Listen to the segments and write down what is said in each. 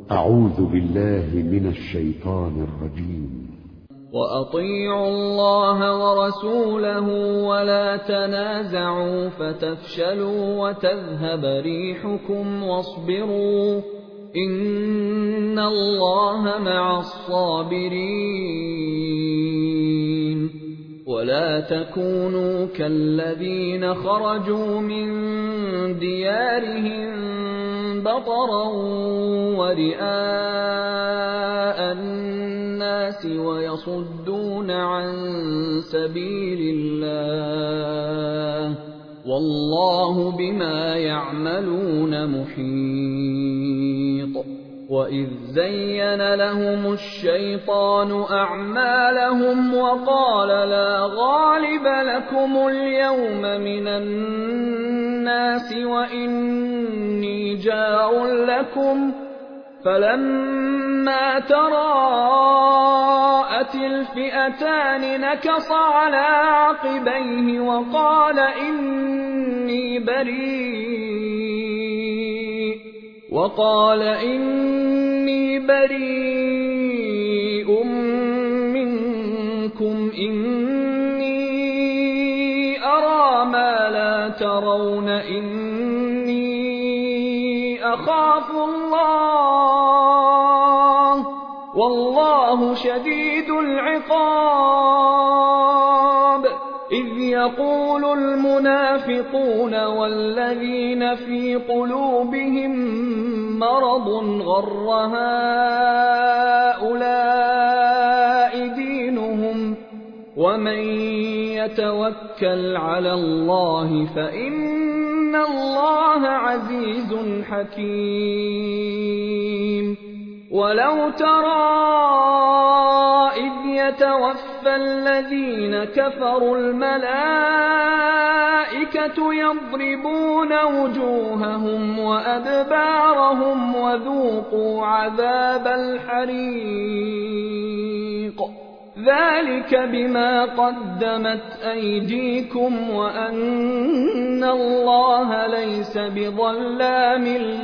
أعوذ بالله من الشيطان الرجيم. وأطيعوا الله ورسوله ولا تنازعوا فتفشلوا وتذهب ريحكم واصبروا إن الله مع الصابرين. ولا تكونوا كالذين خرجوا من ديارهم بطرا ورئاء الناس ويصدون عن سبيل الله والله بما يعملون محيط. وإذ زين لهم الشيطان أعمالهم وقال لا غالب لكم اليوم من الناس وإني جار لكم فلما تراءت الفئتان نكص على عقبيه وقال إني بريء منكم إني أرى ما لا ترون إني أخاف الله والله شديد العقاب. إذ يقول المنافقون والذين في قلوبهم مرض غر هؤلاء دينهم ومن يتوكل على الله فإن الله عزيز حكيم. ولو ترى إذ يتوفى الذين كفروا الملائكة يضربون وجوههم وأدبارهم وذوقوا عذاب الحريق ذلك بما قدمت أيديكم وأن الله ليس بظلام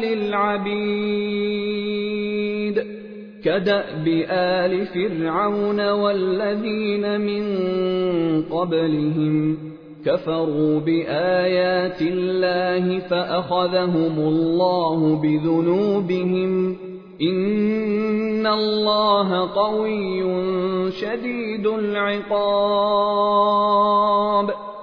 للعبيد. كدأب آل فرعون والذين من قبلهم كفروا بآيات الله فأخذهم الله بذنوبهم إن الله قوي شديد العقاب.